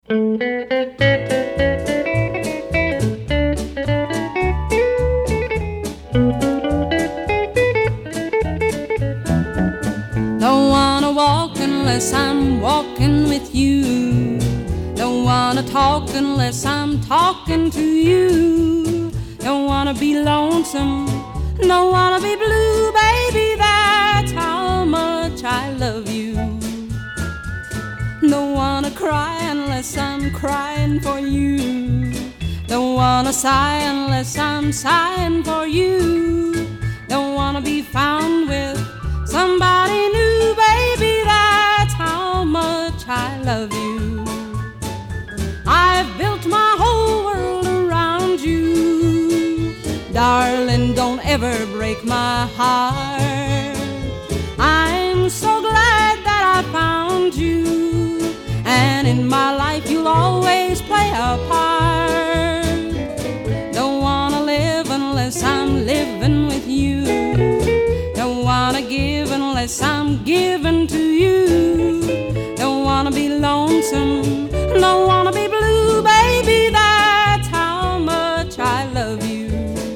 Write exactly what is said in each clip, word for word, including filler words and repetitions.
Don't wanna walk unless I'm walking with you. Don't wanna talk unless I'm talking to you. Don't wanna be lonesome, don't wanna be blue, baby, that's how much I love you. Don't wanna cry unless I'm crying for you. Don't wanna sigh unless I'm sighing for you. Don't wanna be found with somebody new, baby, that's how much I love you. I've built my whole world around you. Darling, don't ever break my heart. I'm so glad that I found you, and in my life you'll always play a part. Don't wanna live unless I'm living with you. Don't wanna give unless I'm giving to you. Don't wanna be lonesome, don't wanna be blue, baby, that's how much I love you.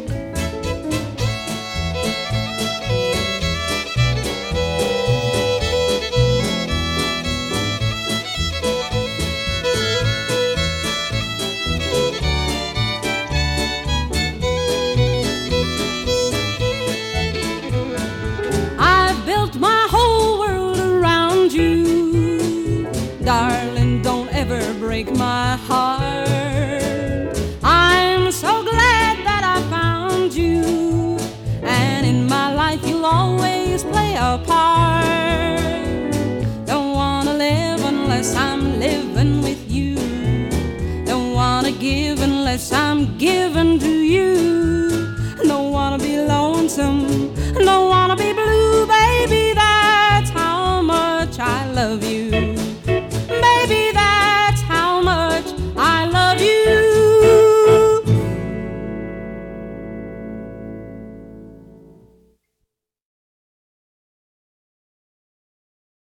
Darling, don't ever break my heart. I'm so glad that I found you, and in my life you'll always play a part. Don't wanna live unless I'm living with you. Don't wanna give unless I'm giving to you. Don't wanna be lonesome,